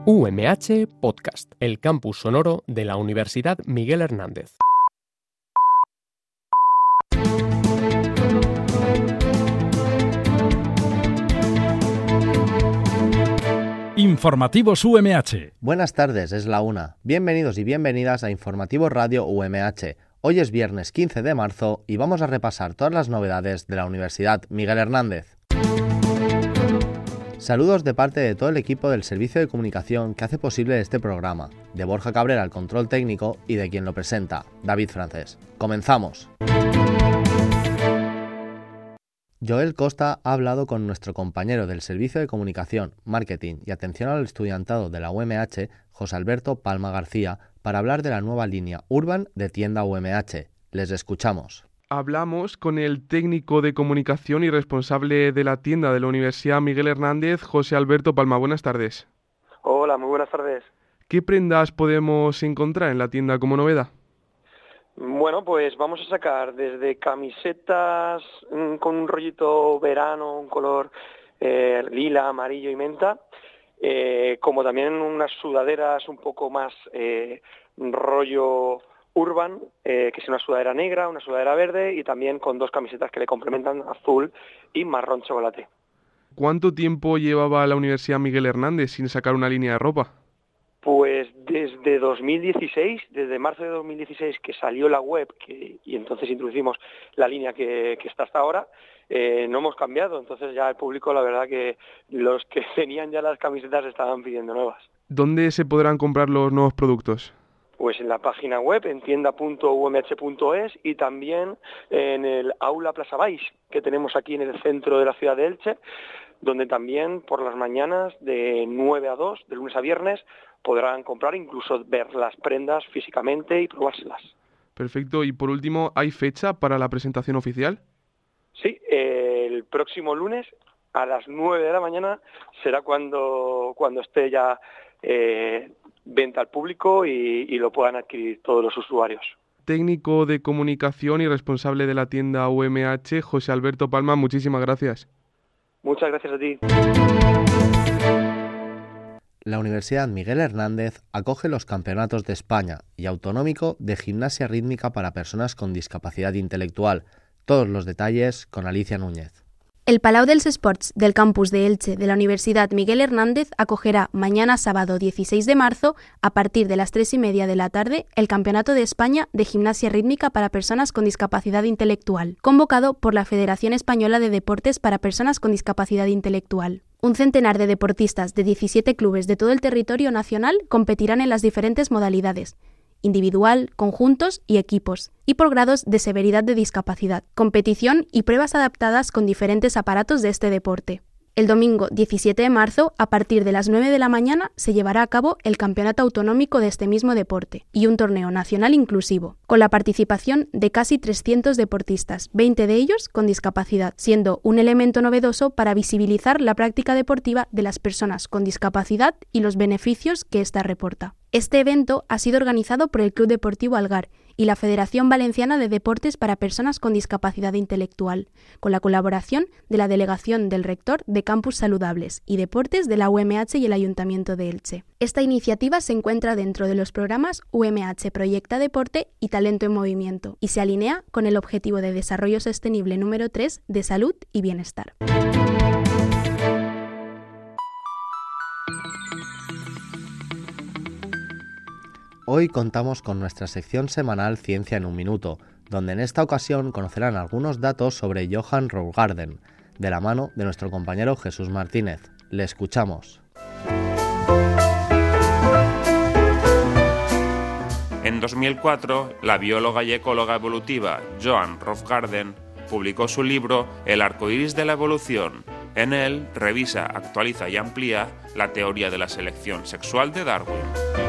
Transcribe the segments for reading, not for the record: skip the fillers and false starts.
UMH Podcast, el campus sonoro de la Universidad Miguel Hernández. Informativos UMH. Buenas tardes, es la 1. Bienvenidos y bienvenidas a Informativos Radio UMH. Hoy es viernes 15 de marzo y vamos a repasar todas las novedades de la Universidad Miguel Hernández. Saludos de parte de todo el equipo del Servicio de Comunicación que hace posible este programa, de Borja Cabrera al control técnico y de quien lo presenta, David Francés. ¡Comenzamos! Joel Costa ha hablado con nuestro compañero del Servicio de Comunicación, Marketing y Atención al Estudiantado de la UMH, José Alberto Palma García, para hablar de la nueva línea Urban de tienda UMH. Les escuchamos. Hablamos con el técnico de comunicación y responsable de la tienda de la Universidad Miguel Hernández, José Alberto Palma. Buenas tardes. Hola, muy buenas tardes. ¿Qué prendas podemos encontrar en la tienda como novedad? Bueno, pues vamos a sacar desde camisetas con un rollito verano, un color lila, amarillo y menta, como también unas sudaderas un poco más rollo urban, que es una sudadera negra, una sudadera verde y también con dos camisetas que le complementan, azul y marrón chocolate. ¿Cuánto tiempo llevaba la Universidad Miguel Hernández sin sacar una línea de ropa? Pues desde 2016, desde marzo de 2016 que salió la web y entonces introducimos la línea que está hasta ahora, no hemos cambiado. Entonces ya el público, la verdad que los que tenían ya las camisetas estaban pidiendo nuevas. ¿Dónde se podrán comprar los nuevos productos? Pues en la página web, en tienda.umh.es y también en el Aula Plaza Baix, que tenemos aquí en el centro de la ciudad de Elche, donde también por las mañanas de 9 a 2, de lunes a viernes, podrán comprar, incluso ver las prendas físicamente y probárselas. Perfecto. Y por último, ¿hay fecha para la presentación oficial? Sí, el próximo lunes a las 9 de la mañana será cuando esté ya venta al público y lo puedan adquirir todos los usuarios. Técnico de comunicación y responsable de la tienda UMH, José Alberto Palma, muchísimas gracias. Muchas gracias a ti. La Universidad Miguel Hernández acoge los campeonatos de España y autonómico de gimnasia rítmica para personas con discapacidad intelectual. Todos los detalles con Alicia Núñez. El Palau dels Esports del campus de Elche de la Universidad Miguel Hernández acogerá mañana sábado 16 de marzo, a partir de las 3:30 de la tarde, el Campeonato de España de Gimnasia Rítmica para Personas con Discapacidad Intelectual, convocado por la Federación Española de Deportes para Personas con Discapacidad Intelectual. Un centenar de deportistas de 17 clubes de todo el territorio nacional competirán en las diferentes modalidades: individual, conjuntos y equipos, y por grados de severidad de discapacidad, competición y pruebas adaptadas con diferentes aparatos de este deporte. El domingo 17 de marzo, a partir de las 9 de la mañana, se llevará a cabo el Campeonato Autonómico de este mismo deporte y un torneo nacional inclusivo, con la participación de casi 300 deportistas, 20 de ellos con discapacidad, siendo un elemento novedoso para visibilizar la práctica deportiva de las personas con discapacidad y los beneficios que ésta reporta. Este evento ha sido organizado por el Club Deportivo Algar y la Federación Valenciana de Deportes para Personas con Discapacidad Intelectual, con la colaboración de la Delegación del Rector de Campus Saludables y Deportes de la UMH y el Ayuntamiento de Elche. Esta iniciativa se encuentra dentro de los programas UMH Proyecta Deporte y Talento en Movimiento y se alinea con el Objetivo de Desarrollo Sostenible número 3 de Salud y Bienestar. Hoy contamos con nuestra sección semanal Ciencia en un Minuto, donde en esta ocasión conocerán algunos datos sobre Johann Roentgen, de la mano de nuestro compañero Jesús Martínez. Le escuchamos. En 2004, la bióloga y ecóloga evolutiva Johann Roentgen publicó su libro El arcoíris de la evolución. En él revisa, actualiza y amplía la teoría de la selección sexual de Darwin.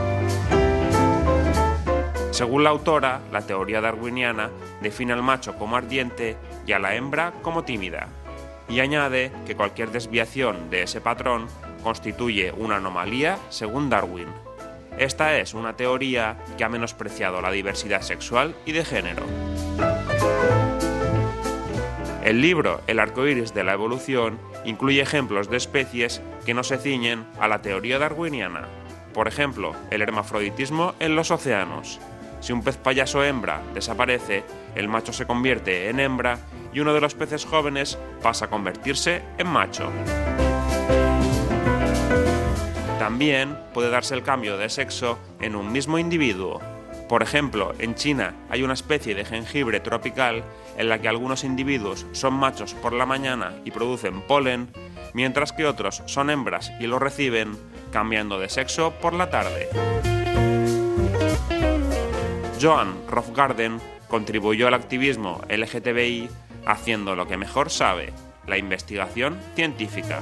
Según la autora, la teoría darwiniana define al macho como ardiente y a la hembra como tímida, y añade que cualquier desviación de ese patrón constituye una anomalía según Darwin. Esta es una teoría que ha menospreciado la diversidad sexual y de género. El libro El arcoíris de la evolución incluye ejemplos de especies que no se ciñen a la teoría darwiniana. por ejemplo, el hermafroditismo en los océanos. Si un pez payaso hembra desaparece, el macho se convierte en hembra y uno de los peces jóvenes pasa a convertirse en macho. También puede darse el cambio de sexo en un mismo individuo. Por ejemplo, en China hay una especie de jengibre tropical en la que algunos individuos son machos por la mañana y producen polen, mientras que otros son hembras y lo reciben, cambiando de sexo por la tarde. Joan Rovgaarden contribuyó al activismo LGTBI haciendo lo que mejor sabe, la investigación científica.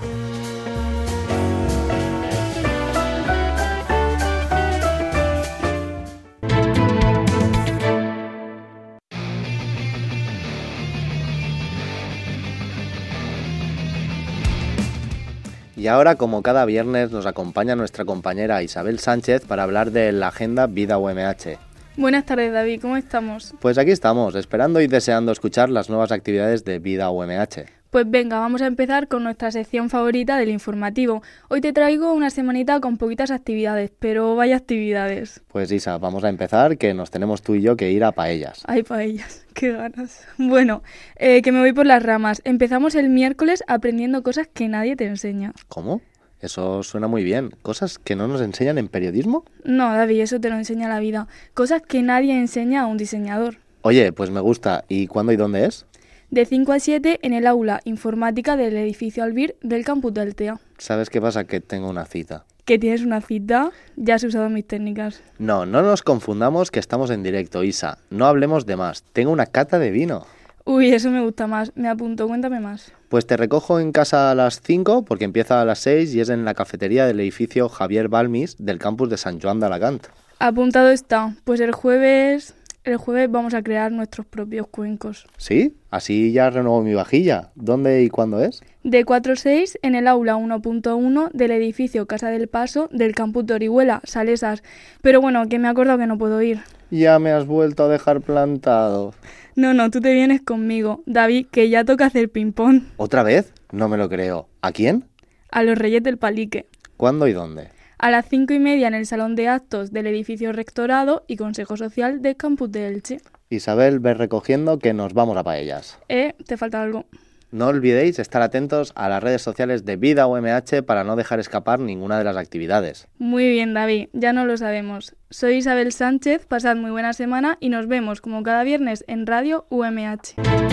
Y ahora, como cada viernes, nos acompaña nuestra compañera Isabel Sánchez para hablar de la agenda Vida UMH. Buenas tardes, David, ¿cómo estamos? Pues aquí estamos, esperando y deseando escuchar las nuevas actividades de Vida UMH. Pues venga, vamos a empezar con nuestra sección favorita del informativo. Hoy te traigo una semanita con poquitas actividades, pero vaya actividades. Pues Isa, vamos a empezar, que nos tenemos tú y yo que ir a paellas. Ay, paellas, qué ganas. Bueno, que me voy por las ramas. Empezamos el miércoles aprendiendo cosas que nadie te enseña. ¿Cómo? Eso suena muy bien. ¿Cosas que no nos enseñan en periodismo? No, David, eso te lo enseña la vida. Cosas que nadie enseña a un diseñador. Oye, pues me gusta. ¿Y cuándo y dónde es? De 5 a 7 en el aula informática del edificio Albir del campus del TEA. ¿Sabes qué pasa? Que tengo una cita. ¿Que tienes una cita? Ya has usado mis técnicas. No nos confundamos que estamos en directo, Isa. No hablemos de más. Tengo una cata de vino. Uy, eso me gusta más. Me apunto, cuéntame más. Pues te recojo en casa a las 5 porque empieza a las 6 y es en la cafetería del edificio Javier Balmis del campus de Sant Joan d'Alacant. Apuntado está. Pues el jueves vamos a crear nuestros propios cuencos. ¿Sí? Así ya renuevo mi vajilla. ¿Dónde y cuándo es? De 4 a 6 en el aula 1.1 del edificio Casa del Paso del campus de Orihuela, Salesas. Pero bueno, que me he acordado que no puedo ir. Ya me has vuelto a dejar plantado. No, tú te vienes conmigo, David, que ya toca hacer ping-pong. ¿Otra vez? No me lo creo. ¿A quién? A los Reyes del Palique. ¿Cuándo y dónde? A las 5:30 en el salón de actos del edificio Rectorado y Consejo Social del campus de Elche. Isabel, ve recogiendo que nos vamos a paellas. Te falta algo. No olvidéis estar atentos a las redes sociales de Vida UMH para no dejar escapar ninguna de las actividades. Muy bien, David, ya no lo sabemos. Soy Isabel Sánchez, pasad muy buena semana y nos vemos como cada viernes en Radio UMH.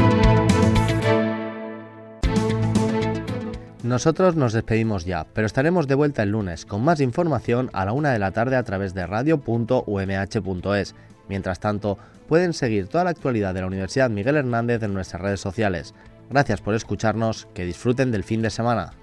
Nosotros nos despedimos ya, pero estaremos de vuelta el lunes con más información a la 1 de la tarde a través de radio.umh.es. Mientras tanto, pueden seguir toda la actualidad de la Universidad Miguel Hernández en nuestras redes sociales. Gracias por escucharnos, que disfruten del fin de semana.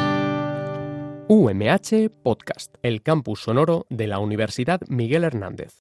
UMH Podcast, el campus sonoro de la Universidad Miguel Hernández.